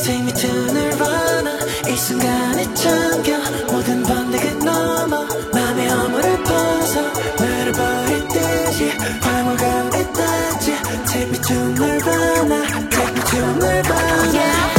Take me to nirvana 이 순간에 잠겨 모든 번뇌가 넘어 맘의 허물을 벗어 나를 버릴 듯이 황홀감에 닿지 Take me to nirvana Take me to nirvana yeah.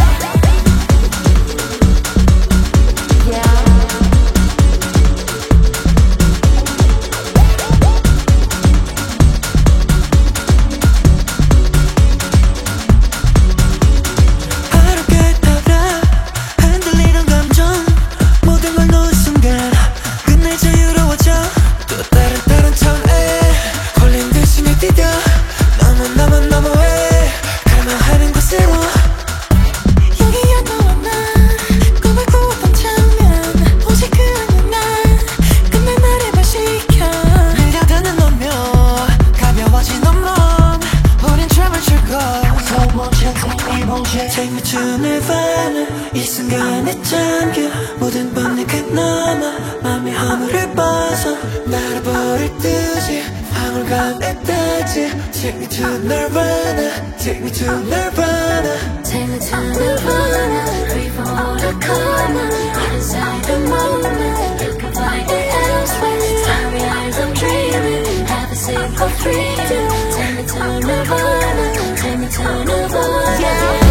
Take me to nirvana 이 순간에 잠겨 모든 번뇌가 넘어 맘의 허물을 벗어 나를 버릴 듯이 황홀감에 닿지 Take me to nirvana Take me to nirvana Take me to nirvana Free from all the karma Right inside the moment You can find it elsewhere Starry eyes I'm dreaming Have a sip of freedom Take me to nirvana Take me to nirvana yeah.